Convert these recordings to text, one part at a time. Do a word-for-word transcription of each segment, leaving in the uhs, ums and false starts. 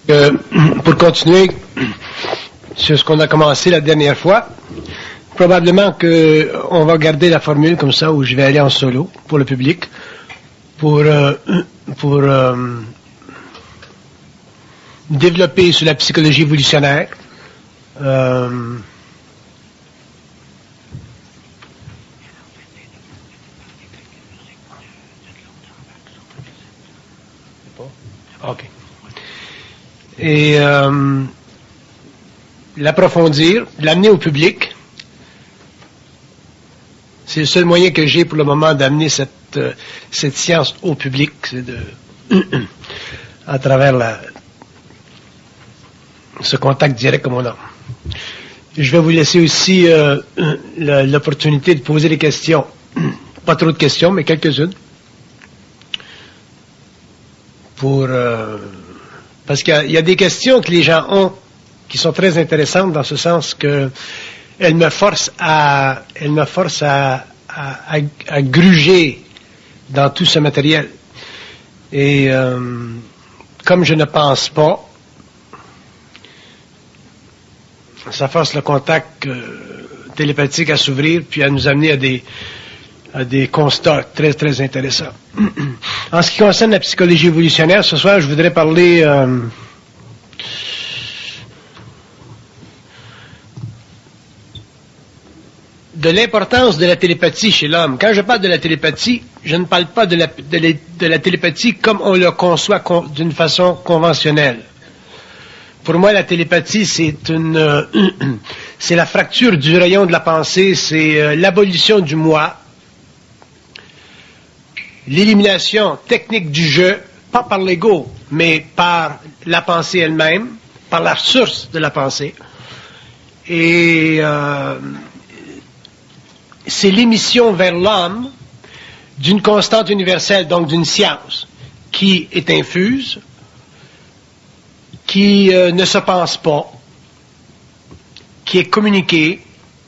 Euh, pour continuer sur ce qu'on a commencé la dernière fois, probablement qu'on va garder la formule comme ça où je vais aller en solo pour le public, pour, euh, pour euh, développer sur la psychologie évolutionnaire. Euh, OK. Et euh, l'approfondir, l'amener au public. C'est le seul moyen que j'ai pour le moment d'amener cette, euh, cette science au public, c'est de, à travers la, ce contact direct comme on a. Je vais vous laisser aussi euh, l'opportunité de poser des questions. Pas trop de questions, mais quelques-unes. Pour... Euh, Parce qu'il y, y a des questions que les gens ont qui sont très intéressantes dans ce sens que elles me forcent à, elles me forcent à, à, à, à gruger dans tout ce matériel. Et euh, comme je ne pense pas, ça force le contact euh, télépathique à s'ouvrir puis à nous amener à des, à des constats très, très intéressants. En ce qui concerne la psychologie évolutionnaire, ce soir, je voudrais parler euh, de l'importance de la télépathie chez l'homme. Quand je parle de la télépathie, je ne parle pas de la, de la, de la télépathie comme on le conçoit con, d'une façon conventionnelle. Pour moi, la télépathie, c'est une, euh, c'est la fracture du rayon de la pensée, c'est euh, l'abolition du moi, l'élimination technique du jeu, pas par l'ego, mais par la pensée elle-même, par la source de la pensée. Et euh, c'est l'émission vers l'homme d'une constante universelle, donc d'une science, qui est infuse, qui euh, ne se pense pas, qui est communiquée,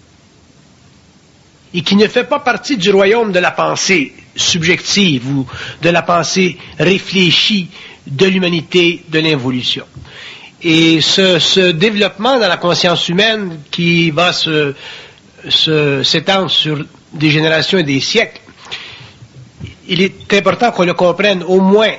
et qui ne fait pas partie du royaume de la pensée subjective ou de la pensée réfléchie de l'humanité, de l'involution. Et ce, ce développement dans la conscience humaine qui va se, se, s'étendre sur des générations et des siècles, il est important qu'on le comprenne au moins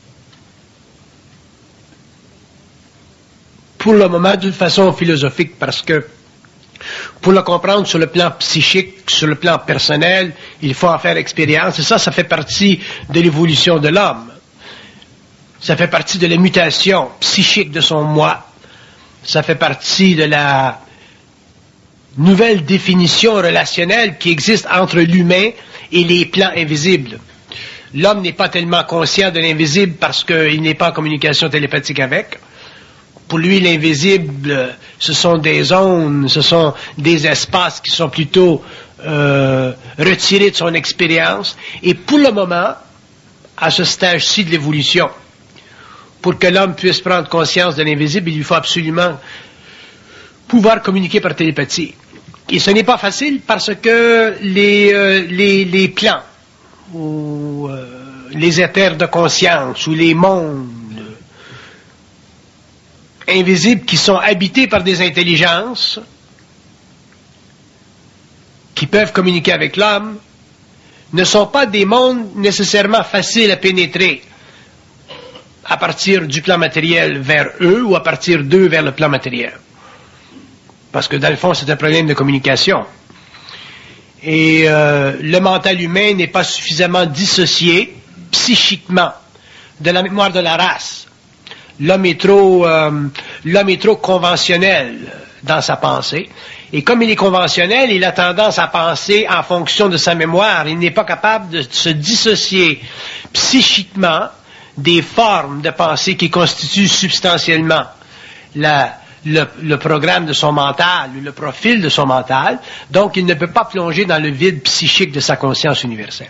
pour le moment d'une façon philosophique, parce que pour le comprendre sur le plan psychique, sur le plan personnel, il faut en faire expérience. Et ça, ça fait partie de l'évolution de l'homme. Ça fait partie de la mutation psychique de son moi. Ça fait partie de la nouvelle définition relationnelle qui existe entre l'humain et les plans invisibles. L'homme n'est pas tellement conscient de l'invisible parce qu'il n'est pas en communication télépathique avec. Pour lui, l'invisible, ce sont des zones, ce sont des espaces qui sont plutôt euh, retirés de son expérience. Et pour le moment, à ce stage-ci de l'évolution, pour que l'homme puisse prendre conscience de l'invisible, il lui faut absolument pouvoir communiquer par télépathie. Et ce n'est pas facile parce que les, euh, les, les plans, ou euh, les éthers de conscience, ou les mondes, invisibles qui sont habités par des intelligences qui peuvent communiquer avec l'homme ne sont pas des mondes nécessairement faciles à pénétrer à partir du plan matériel vers eux ou à partir d'eux vers le plan matériel. Parce que dans le fond, c'est un problème de communication. Et euh, le mental humain n'est pas suffisamment dissocié psychiquement de la mémoire de la race. L'homme est trop, euh, l'homme est trop conventionnel dans sa pensée. Et comme il est conventionnel, il a tendance à penser en fonction de sa mémoire. Il n'est pas capable de se dissocier psychiquement des formes de pensée qui constituent substantiellement la, le, le programme de son mental, le profil de son mental. Donc, il ne peut pas plonger dans le vide psychique de sa conscience universelle.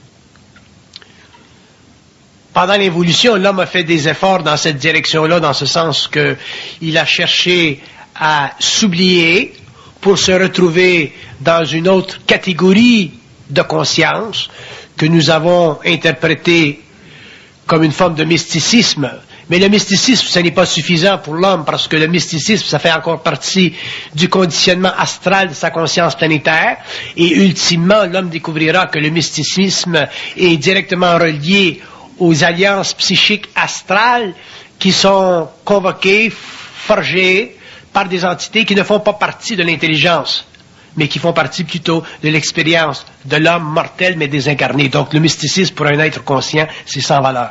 Pendant l'évolution, l'homme a fait des efforts dans cette direction-là, dans ce sens qu'il a cherché à s'oublier pour se retrouver dans une autre catégorie de conscience que nous avons interprétée comme une forme de mysticisme Mais le mysticisme, ce n'est pas suffisant pour l'homme, parce que le mysticisme, ça fait encore partie du conditionnement astral de sa conscience planétaire, et ultimement, l'homme découvrira que le mysticisme est directement relié aux alliances psychiques astrales qui sont convoquées, forgées par des entités qui ne font pas partie de l'intelligence, mais qui font partie plutôt de l'expérience de l'homme mortel mais désincarné. Donc le mysticisme pour un être conscient, c'est sans valeur.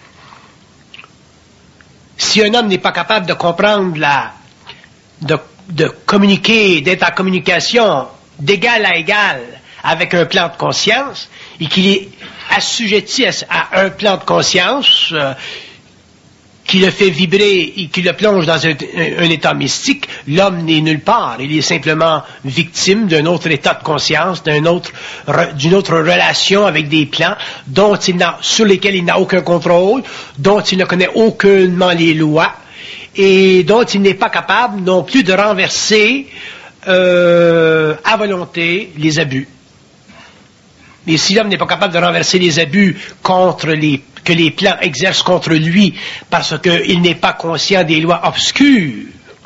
Si un homme n'est pas capable de comprendre la, de, de communiquer, d'être en communication d'égal à égal avec un plan de conscience, et qu'il est assujetti à, à un plan de conscience euh, qui le fait vibrer et qui le plonge dans un, un, un état mystique, l'homme n'est nulle part. Il est simplement victime d'un autre état de conscience, d'un autre, d'une autre relation avec des plans dont il n'a, sur lesquels il n'a aucun contrôle, dont il ne connaît aucunement les lois et dont il n'est pas capable non plus de renverser euh, à volonté les abus. Mais si l'homme n'est pas capable de renverser les abus contre les, que les plans exercent contre lui parce qu'il n'est pas conscient des lois obscures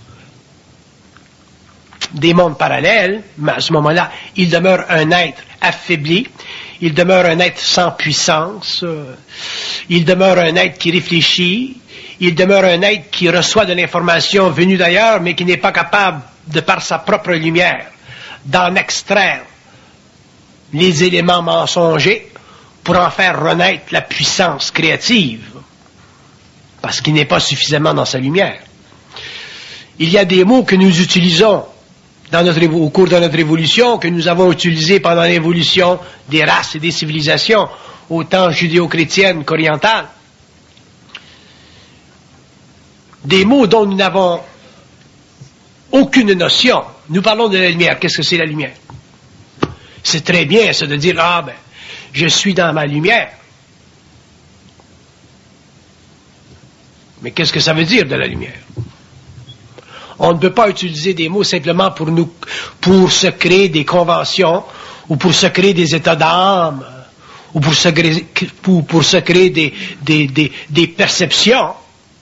des mondes parallèles, mais à ce moment-là, il demeure un être affaibli, il demeure un être sans puissance, il demeure un être qui réfléchit, il demeure un être qui reçoit de l'information venue d'ailleurs, mais qui n'est pas capable, de par sa propre lumière, d'en extraire les éléments mensongers pour en faire renaître la puissance créative, parce qu'il n'est pas suffisamment dans sa lumière. Il y a des mots que nous utilisons dans notre, au cours de notre évolution, que nous avons utilisés pendant l'évolution des races et des civilisations, autant judéo-chrétiennes qu'orientales. Des mots dont nous n'avons aucune notion. Nous parlons de la lumière. Qu'est-ce que c'est la lumière? C'est très bien, ça, de dire, ah ben, je suis dans ma lumière. Mais qu'est-ce que ça veut dire de la lumière? On ne peut pas utiliser des mots simplement pour nous, pour se créer des conventions, ou pour se créer des états d'âme, ou pour se créer, pour, pour se créer des, des, des, des perceptions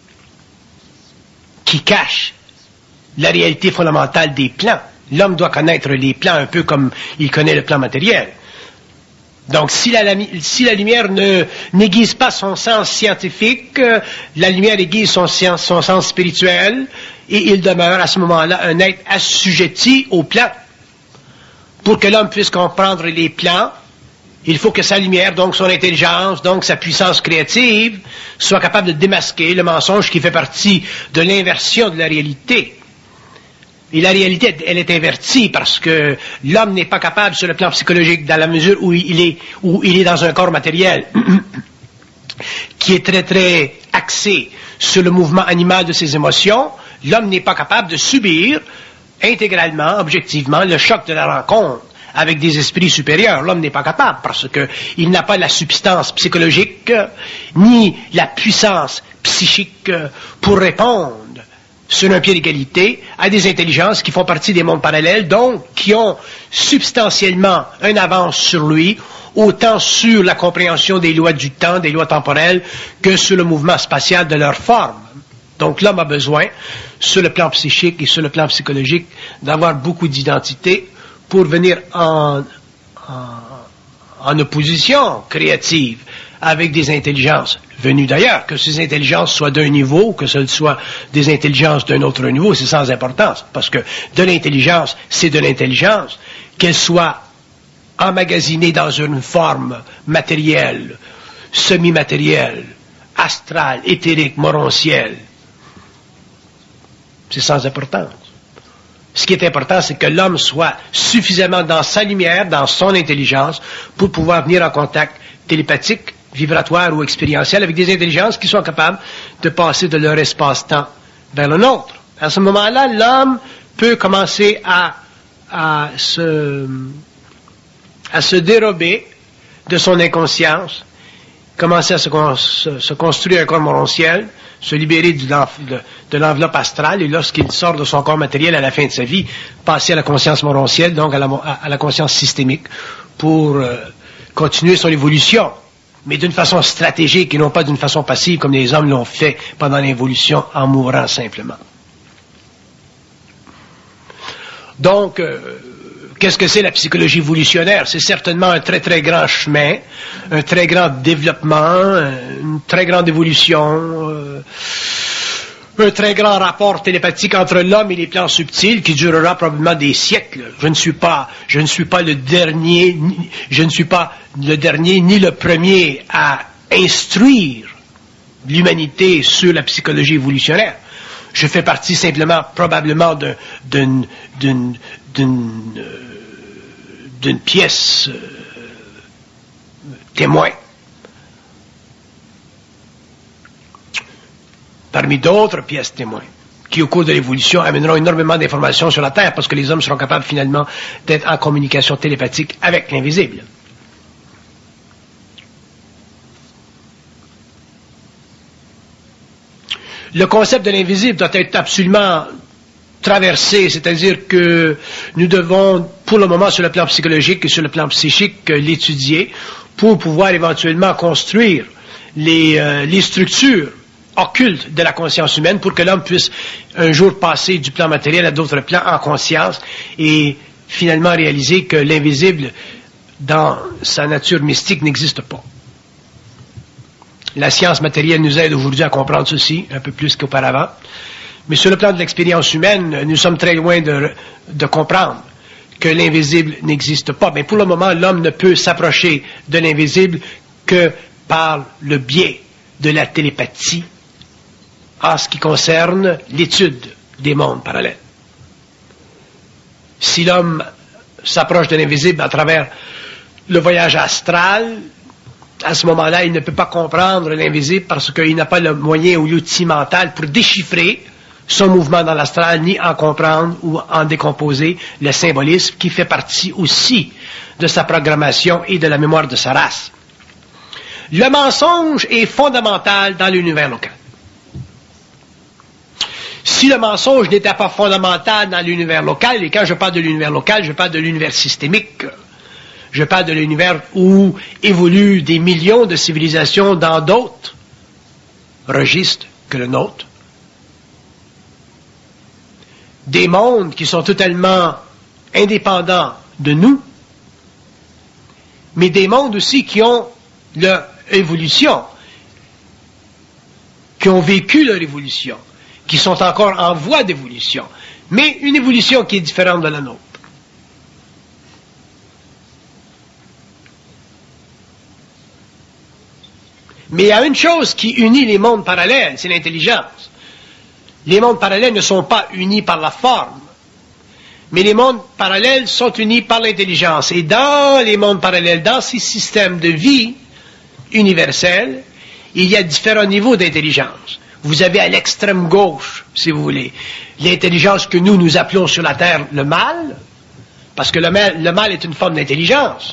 qui cachent la réalité fondamentale des plans. L'homme doit connaître les plans un peu comme il connaît le plan matériel. Donc, si la, si la lumière ne, n'aiguise pas son sens scientifique, la lumière aiguise son, son sens spirituel, et il demeure à ce moment-là un être assujetti aux plans. Pour que l'homme puisse comprendre les plans, il faut que sa lumière, donc son intelligence, donc sa puissance créative, soit capable de démasquer le mensonge qui fait partie de l'inversion de la réalité. Et la réalité, elle est invertie parce que l'homme n'est pas capable sur le plan psychologique, dans la mesure où il est, où il est dans un corps matériel qui est très très axé sur le mouvement animal de ses émotions. L'homme n'est pas capable de subir intégralement, objectivement, le choc de la rencontre avec des esprits supérieurs. L'homme n'est pas capable parce que il n'a pas la substance psychologique ni la puissance psychique pour répondre sur un pied d'égalité à des intelligences qui font partie des mondes parallèles, donc qui ont substantiellement une avance sur lui, autant sur la compréhension des lois du temps, des lois temporelles, que sur le mouvement spatial de leur forme. Donc l'homme a besoin, sur le plan psychique et sur le plan psychologique, d'avoir beaucoup d'identité pour venir en, en, en opposition créative avec des intelligences venues d'ailleurs, que ces intelligences soient d'un niveau, que ce soit des intelligences d'un autre niveau, c'est sans importance, parce que de l'intelligence, c'est de l'intelligence, qu'elle soit emmagasinée dans une forme matérielle, semi-matérielle, astrale, éthérique, morontielle. C'est sans importance. Ce qui est important, c'est que l'homme soit suffisamment dans sa lumière, dans son intelligence, pour pouvoir venir en contact télépathique, vibratoire ou expérientiel avec des intelligences qui sont capables de passer de leur espace-temps vers le nôtre. À ce moment-là, l'homme peut commencer à, à, se, à se dérober de son inconscience, commencer à se, se, se construire un corps morontiel, se libérer de, de, de l'enveloppe astrale, et lorsqu'il sort de son corps matériel à la fin de sa vie, passer à la conscience morontielle, donc à la, à la conscience systémique, pour euh, continuer son évolution mais d'une façon stratégique et non pas d'une façon passive comme les hommes l'ont fait pendant l'évolution en mourant simplement. Donc, euh, qu'est-ce que c'est la psychologie évolutionnaire? C'est certainement un très très grand chemin, un très grand développement, une très grande évolution, euh, un très grand rapport télépathique entre l'homme et les plans subtils qui durera probablement des siècles. Je ne suis pas, je ne suis pas le dernier, ni, je ne suis pas le dernier ni le premier à instruire l'humanité sur la psychologie évolutionnaire. Je fais partie simplement, probablement, de, d'une, d'une, d'une, euh, d'une pièce euh, témoin. Parmi d'autres pièces témoins, qui au cours de l'évolution amèneront énormément d'informations sur la Terre, parce que les hommes seront capables finalement d'être en communication télépathique avec l'invisible. Le concept de l'invisible doit être absolument traversé, c'est-à-dire que nous devons, pour le moment, sur le plan psychologique et sur le plan psychique, l'étudier pour pouvoir éventuellement construire les, euh, les structures occultes de la conscience humaine pour que l'homme puisse un jour passer du plan matériel à d'autres plans en conscience et finalement réaliser que l'invisible, dans sa nature mystique, n'existe pas. La science matérielle nous aide aujourd'hui à comprendre ceci, un peu plus qu'auparavant. Mais sur le plan de l'expérience humaine, nous sommes très loin de, de comprendre que l'invisible n'existe pas. Mais pour le moment, l'homme ne peut s'approcher de l'invisible que par le biais de la télépathie en ce qui concerne l'étude des mondes parallèles. Si l'homme s'approche de l'invisible à travers le voyage astral, à ce moment-là, il ne peut pas comprendre l'invisible parce qu'il n'a pas le moyen ou l'outil mental pour déchiffrer son mouvement dans l'astral, ni en comprendre ou en décomposer le symbolisme qui fait partie aussi de sa programmation et de la mémoire de sa race. Le mensonge est fondamental dans l'univers local. Si le mensonge n'était pas fondamental dans l'univers local, et quand je parle de l'univers local, je parle de l'univers systémique, je parle de l'univers où évoluent des millions de civilisations dans d'autres registres que le nôtre. Des mondes qui sont totalement indépendants de nous, mais des mondes aussi qui ont leur évolution, qui ont vécu leur évolution, qui sont encore en voie d'évolution, mais une évolution qui est différente de la nôtre. Mais il y a une chose qui unit les mondes parallèles, c'est l'intelligence. Les mondes parallèles ne sont pas unis par la forme, mais les mondes parallèles sont unis par l'intelligence. Et dans les mondes parallèles, dans ces systèmes de vie universels, il y a différents niveaux d'intelligence. Vous avez à l'extrême gauche, si vous voulez, l'intelligence que nous, nous appelons sur la Terre le mal, parce que le mal, le mal est une forme d'intelligence.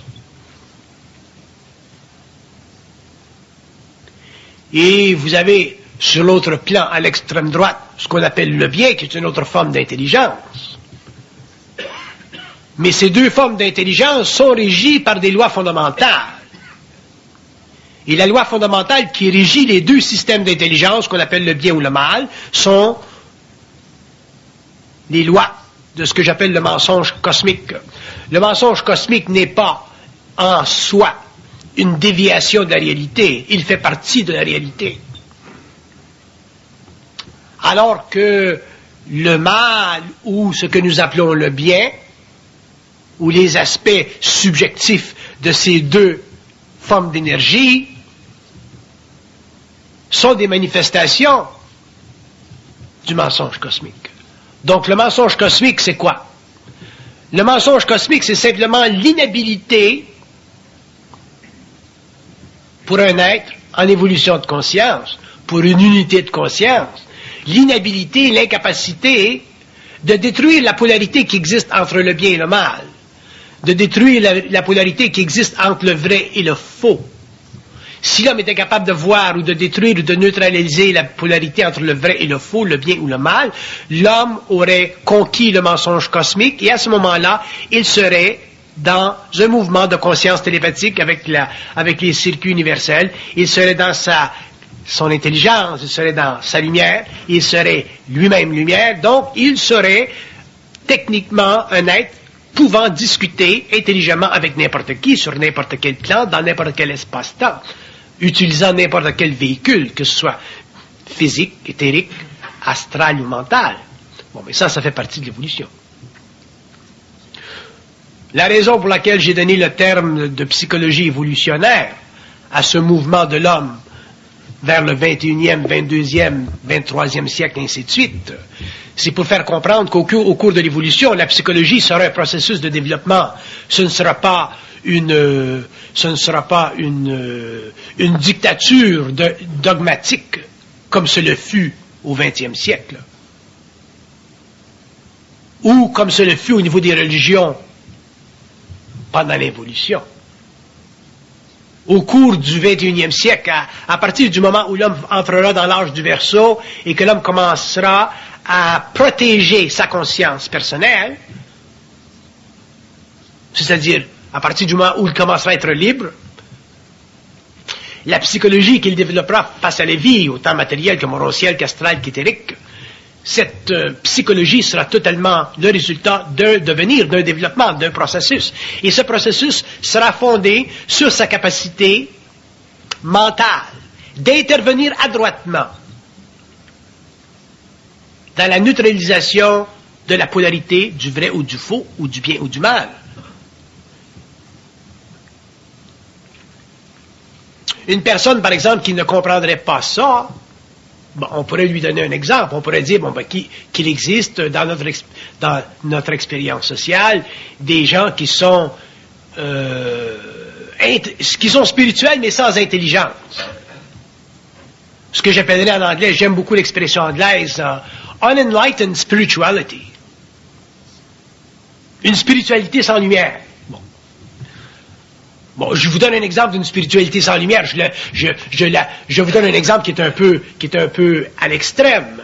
Et vous avez, sur l'autre plan, à l'extrême droite, ce qu'on appelle le bien, qui est une autre forme d'intelligence. Mais ces deux formes d'intelligence sont régies par des lois fondamentales. Et la loi fondamentale qui régit les deux systèmes d'intelligence, qu'on appelle le bien ou le mal, sont les lois de ce que j'appelle le mensonge cosmique. Le mensonge cosmique n'est pas en soi une déviation de la réalité, il fait partie de la réalité. Alors que le mal, ou ce que nous appelons le bien, ou les aspects subjectifs de ces deux formes d'énergie, sont des manifestations du mensonge cosmique. Donc le mensonge cosmique, c'est quoi? Le mensonge cosmique, c'est simplement l'inhabilité pour un être en évolution de conscience, pour une unité de conscience, l'inhabilité, l'incapacité de détruire la polarité qui existe entre le bien et le mal, de détruire la, la polarité qui existe entre le vrai et le faux. Si l'homme était capable de voir ou de détruire ou de neutraliser la polarité entre le vrai et le faux, le bien ou le mal, l'homme aurait conquis le mensonge cosmique et à ce moment-là, il serait dans un mouvement de conscience télépathique avec, la, avec les circuits universels. Il serait dans sa, son intelligence, il serait dans sa lumière, il serait lui-même lumière, donc il serait techniquement un être pouvant discuter intelligemment avec n'importe qui, sur n'importe quel plan, dans n'importe quel espace-temps, utilisant n'importe quel véhicule, que ce soit physique, éthérique, astral ou mental. Bon, mais ça, ça fait partie de l'évolution. La raison pour laquelle j'ai donné le terme de psychologie évolutionnaire à ce mouvement de l'homme vers le vingt et unième, vingt-deuxième, vingt-troisième siècle, et ainsi de suite, c'est pour faire comprendre qu'au cours, au cours de l'évolution, la psychologie sera un processus de développement. Ce ne sera pas une, euh, ce ne sera pas une, euh, une dictature de, dogmatique comme ce le fut au vingtième siècle, ou comme ce le fut au niveau des religions pendant l'évolution. Au cours du vingt et unième siècle, à, à partir du moment où l'homme entrera dans l'âge du Verseau et que l'homme commencera à protéger sa conscience personnelle, c'est-à-dire à partir du moment où il commencera à être libre, la psychologie qu'il développera face à la vie, autant matérielle que morocielle, qu'astrale, qu'éthérique, cette euh, psychologie sera totalement le résultat d'un devenir, d'un développement, d'un processus. Et ce processus sera fondé sur sa capacité mentale d'intervenir adroitement dans la neutralisation de la polarité du vrai ou du faux, ou du bien ou du mal. Une personne, par exemple, qui ne comprendrait pas ça, bon, on pourrait lui donner un exemple. On pourrait dire bon, ben, qu'il, qu'il existe dans notre, dans notre expérience sociale des gens qui sont, euh, int- qui sont spirituels mais sans intelligence. Ce que j'appellerais en anglais, j'aime beaucoup l'expression anglaise, uh, unenlightened spirituality. Une spiritualité sans lumière. Bon. Bon, je vous donne un exemple d'une spiritualité sans lumière. Je, le, je, je, la, je vous donne un exemple qui est un peu, qui est un peu à l'extrême.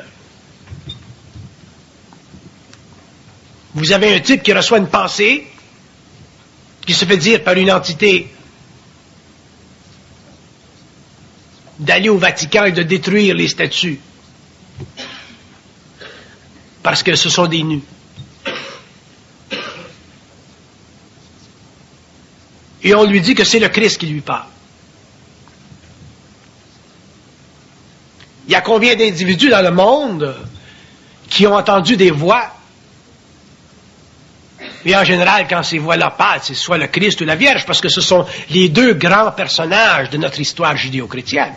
Vous avez un type qui reçoit une pensée, qui se fait dire par une entité d'aller au Vatican et de détruire les statues. Parce que ce sont des nus. Et on lui dit que c'est le Christ qui lui parle. Il y a combien d'individus dans le monde qui ont entendu des voix? Et en général, quand ces voix-là parlent, c'est soit le Christ ou la Vierge, parce que ce sont les deux grands personnages de notre histoire judéo-chrétienne.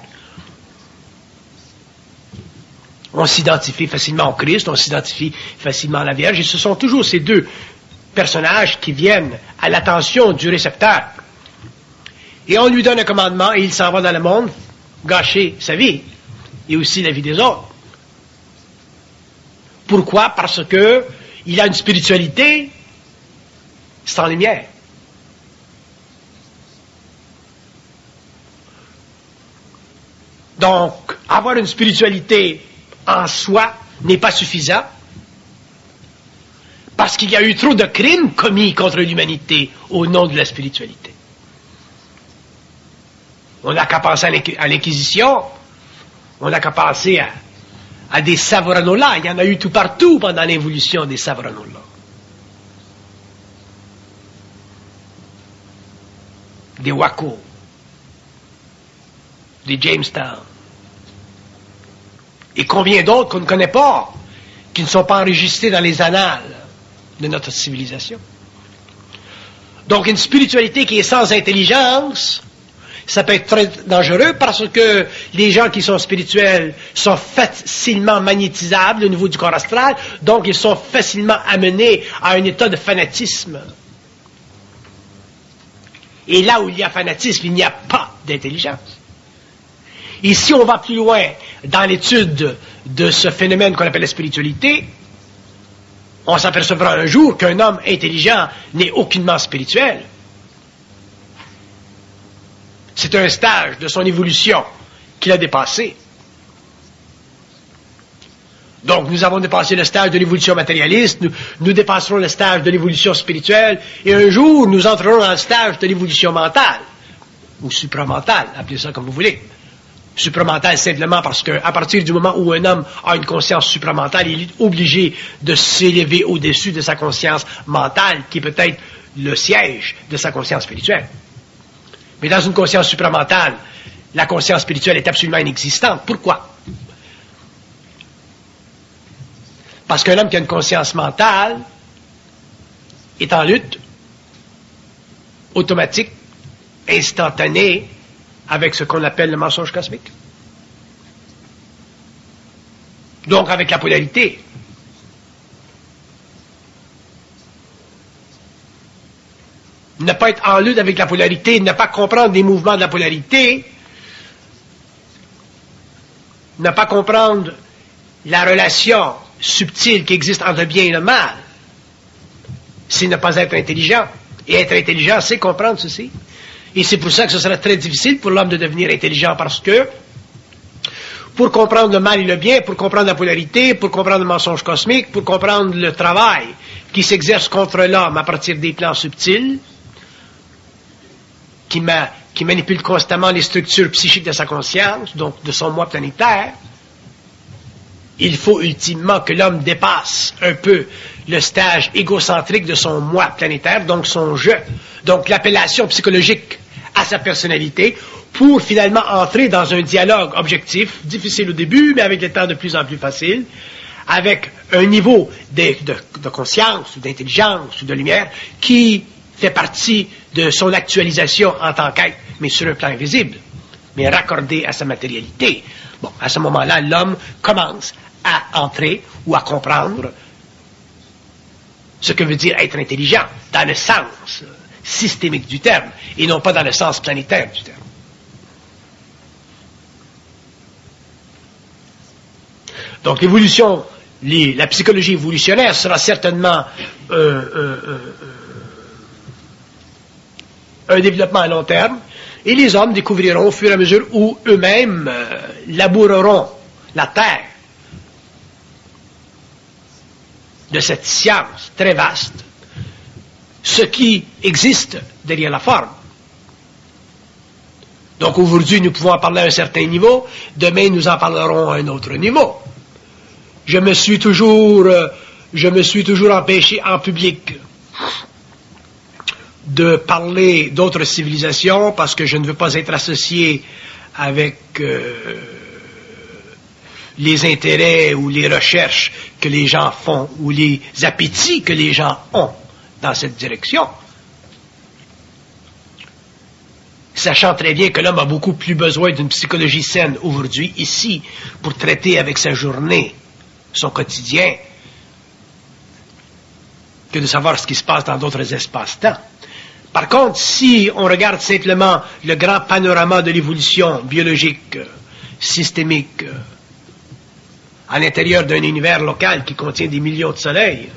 On s'identifie facilement au Christ, on s'identifie facilement à la Vierge, et ce sont toujours ces deux personnages qui viennent à l'attention du récepteur. Et on lui donne un commandement et il s'en va dans le monde gâcher sa vie et aussi la vie des autres. Pourquoi? Parce que il a une spiritualité sans lumière. Donc, avoir une spiritualité en soi n'est pas suffisant parce qu'il y a eu trop de crimes commis contre l'humanité au nom de la spiritualité. On n'a qu'à penser à l'Inquisition, on n'a qu'à penser à, à des Savonarola. Il y en a eu tout partout pendant l'évolution des Savonarola. Des Waco, des Jamestown. Et combien d'autres qu'on ne connaît pas, qui ne sont pas enregistrés dans les annales de notre civilisation. Donc une spiritualité qui est sans intelligence, ça peut être très dangereux parce que les gens qui sont spirituels sont facilement magnétisables au niveau du corps astral, donc ils sont facilement amenés à un état de fanatisme. Et là où il y a fanatisme, il n'y a pas d'intelligence. Et si on va plus loin dans l'étude de ce phénomène qu'on appelle la spiritualité, on s'apercevra un jour qu'un homme intelligent n'est aucunement spirituel. C'est un stage de son évolution qu'il a dépassé. Donc, nous avons dépassé le stage de l'évolution matérialiste, nous, nous dépasserons le stage de l'évolution spirituelle, et un jour, nous entrerons dans le stage de l'évolution mentale, ou supramentale, appelez ça comme vous voulez. Supramentale simplement parce que, à partir du moment où un homme a une conscience supramentale, il est obligé de s'élever au-dessus de sa conscience mentale, qui est peut-être le siège de sa conscience spirituelle. Mais dans une conscience supramentale, la conscience spirituelle est absolument inexistante. Pourquoi? Parce qu'un homme qui a une conscience mentale est en lutte automatique, instantanée, avec ce qu'on appelle le mensonge cosmique. Donc avec la polarité. Ne pas être en lutte avec la polarité, ne pas comprendre les mouvements de la polarité, ne pas comprendre la relation subtile qui existe entre le bien et le mal, c'est ne pas être intelligent. Et être intelligent, c'est comprendre ceci. Et c'est pour ça que ce sera très difficile pour l'homme de devenir intelligent, parce que pour comprendre le mal et le bien, pour comprendre la polarité, pour comprendre le mensonge cosmique, pour comprendre le travail qui s'exerce contre l'homme à partir des plans subtils, qui, ma, qui manipule constamment les structures psychiques de sa conscience, donc de son moi planétaire, il faut ultimement que l'homme dépasse un peu le stage égocentrique de son moi planétaire, donc son je, donc l'appellation psychologique à sa personnalité, pour finalement entrer dans un dialogue objectif, difficile au début, mais avec le temps de plus en plus facile, avec un niveau de, de, de conscience, ou d'intelligence, ou de lumière, qui fait partie de son actualisation en tant qu'être, mais sur un plan invisible, mais raccordé à sa matérialité. Bon, à ce moment-là, l'homme commence à entrer ou à comprendre ce que veut dire être intelligent, dans le sens systémique du terme, et non pas dans le sens planétaire du terme. Donc l'évolution, les, la psychologie évolutionnaire sera certainement euh, euh, euh, un développement à long terme, et les hommes découvriront au fur et à mesure où eux-mêmes euh, laboureront la terre de cette science très vaste, ce qui existe derrière la forme. Donc aujourd'hui, nous pouvons en parler à un certain niveau, demain nous en parlerons à un autre niveau. Je me suis toujours, euh, je me suis toujours empêché en public de parler d'autres civilisations parce que je ne veux pas être associé avec euh, les intérêts ou les recherches que les gens font ou les appétits que les gens ont dans cette direction. Sachant très bien que l'homme a beaucoup plus besoin d'une psychologie saine aujourd'hui, ici, pour traiter avec sa journée, son quotidien, que de savoir ce qui se passe dans d'autres espaces-temps. Par contre, si on regarde simplement le grand panorama de l'évolution biologique, systémique, à l'intérieur d'un univers local qui contient des millions de soleils,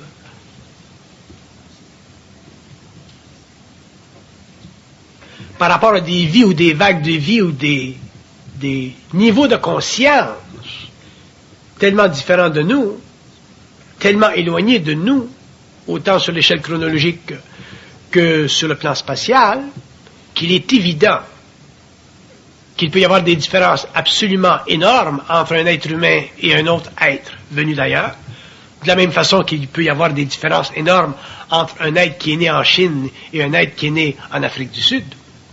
par rapport à des vies ou des vagues de vie ou des, des niveaux de conscience tellement différents de nous, tellement éloignés de nous, autant sur l'échelle chronologique que sur le plan spatial, qu'il est évident qu'il peut y avoir des différences absolument énormes entre un être humain et un autre être venu d'ailleurs, de la même façon qu'il peut y avoir des différences énormes entre un être qui est né en Chine et un être qui est né en Afrique du Sud.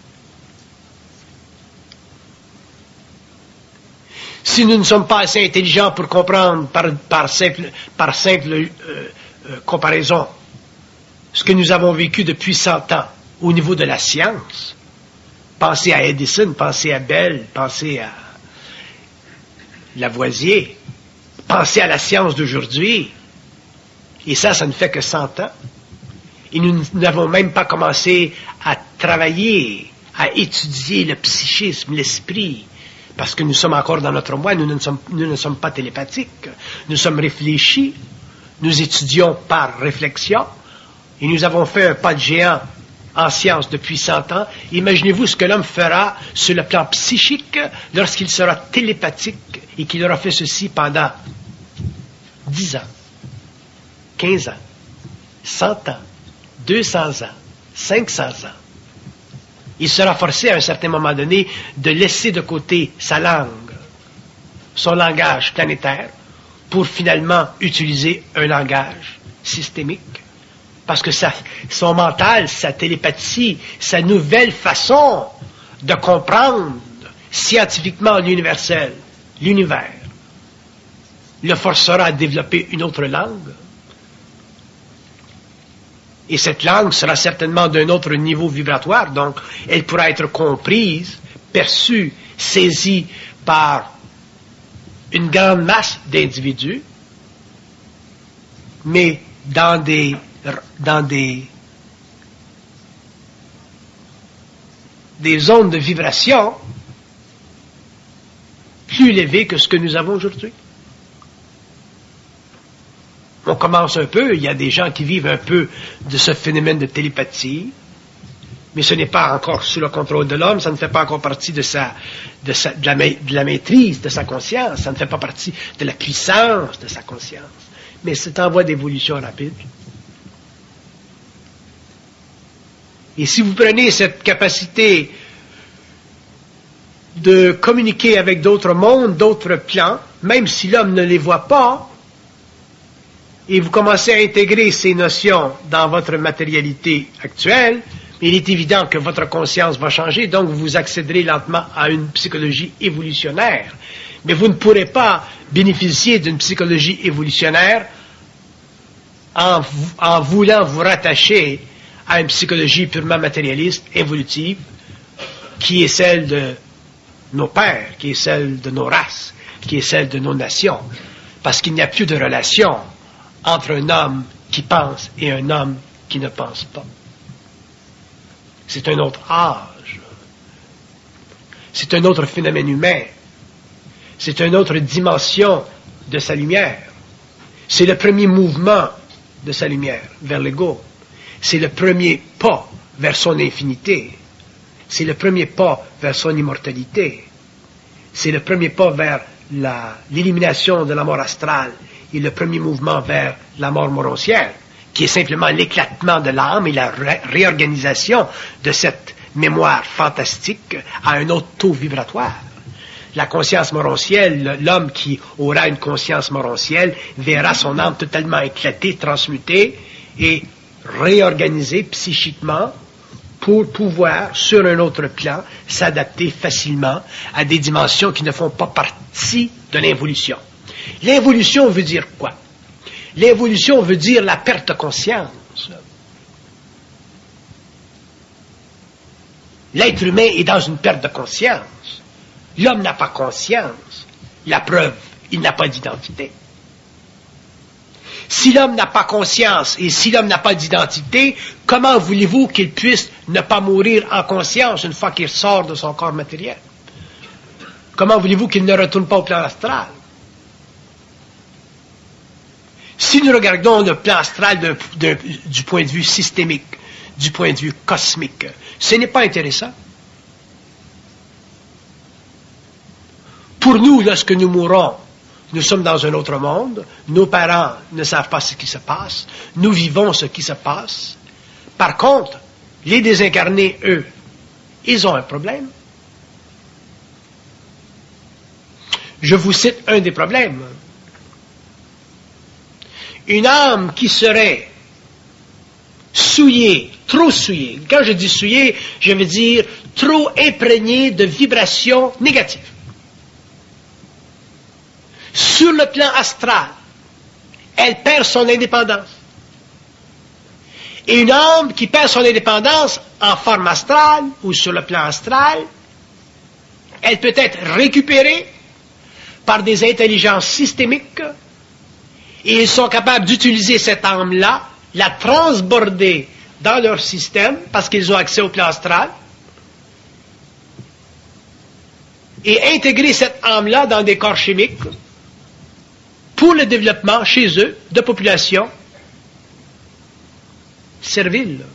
Si nous ne sommes pas assez intelligents pour comprendre par, par simple, par simple euh, euh, comparaison ce que nous avons vécu depuis cent ans au niveau de la science, pensez à Edison, pensez à Bell, pensez à Lavoisier, pensez à la science d'aujourd'hui, et ça, ça ne fait que cent ans. Et nous n'avons même pas commencé à travailler, à étudier le psychisme, l'esprit, parce que nous sommes encore dans notre moi, nous ne sommes, nous ne sommes pas télépathiques, nous sommes réfléchis, nous étudions par réflexion, et nous avons fait un pas de géant en science depuis cent ans. Imaginez-vous ce que l'homme fera sur le plan psychique lorsqu'il sera télépathique et qu'il aura fait ceci pendant dix ans, quinze ans, cent ans, deux cents ans, cinq cents ans, il sera forcé à un certain moment donné de laisser de côté sa langue, son langage planétaire, pour finalement utiliser un langage systémique. Parce que ça, son mental, sa télépathie, sa nouvelle façon de comprendre scientifiquement l'universel, l'univers, le forcera à développer une autre langue. Et cette langue sera certainement d'un autre niveau vibratoire, donc elle pourra être comprise, perçue, saisie par une grande masse d'individus, mais dans des, dans des, des zones de vibration plus élevées que ce que nous avons aujourd'hui. On commence un peu, il y a des gens qui vivent un peu de ce phénomène de télépathie, mais ce n'est pas encore sous le contrôle de l'homme, ça ne fait pas encore partie de, sa, de, sa, de, la, de la maîtrise de sa conscience, ça ne fait pas partie de la puissance de sa conscience, mais c'est en voie d'évolution rapide. Et si vous prenez cette capacité de communiquer avec d'autres mondes, d'autres plans, même si l'homme ne les voit pas, et vous commencez à intégrer ces notions dans votre matérialité actuelle, il est évident que votre conscience va changer, donc vous accéderez lentement à une psychologie évolutionnaire. Mais vous ne pourrez pas bénéficier d'une psychologie évolutionnaire en, en voulant vous rattacher à une psychologie purement matérialiste, évolutive, qui est celle de nos pères, qui est celle de nos races, qui est celle de nos nations. Parce qu'il n'y a plus de relation entre un homme qui pense et un homme qui ne pense pas. C'est un autre âge. C'est un autre phénomène humain. C'est une autre dimension de sa lumière. C'est le premier mouvement de sa lumière vers l'ego. C'est le premier pas vers son infinité. C'est le premier pas vers son immortalité. C'est le premier pas vers la, l'élimination de la mort astrale et le premier mouvement vers la mort moroncière, qui est simplement l'éclatement de l'âme et la ré- réorganisation de cette mémoire fantastique à un autre taux vibratoire. La conscience moroncielle, l'homme qui aura une conscience moroncielle verra son âme totalement éclatée, transmutée et réorganisée psychiquement pour pouvoir, sur un autre plan, s'adapter facilement à des dimensions qui ne font pas partie de l'involution. L'involution veut dire quoi? L'évolution veut dire la perte de conscience. L'être humain est dans une perte de conscience. L'homme n'a pas conscience. La preuve, il n'a pas d'identité. Si l'homme n'a pas conscience et si l'homme n'a pas d'identité, comment voulez-vous qu'il puisse ne pas mourir en conscience une fois qu'il sort de son corps matériel? Comment voulez-vous qu'il ne retourne pas au plan astral? Si nous regardons le plan astral de, de, du point de vue systémique, du point de vue cosmique, ce n'est pas intéressant. Pour nous, lorsque nous mourrons, nous sommes dans un autre monde, nos parents ne savent pas ce qui se passe, nous vivons ce qui se passe. Par contre, les désincarnés, eux, ils ont un problème. Je vous cite un des problèmes. Une âme qui serait souillée, trop souillée. Quand je dis souillée, je veux dire trop imprégnée de vibrations négatives. Sur le plan astral, elle perd son indépendance. Et une âme qui perd son indépendance en forme astrale ou sur le plan astral, elle peut être récupérée par des intelligences systémiques. Et ils sont capables d'utiliser cette âme-là, la transborder dans leur système, parce qu'ils ont accès au plan astral, et intégrer cette âme-là dans des corps chimiques pour le développement chez eux de populations serviles.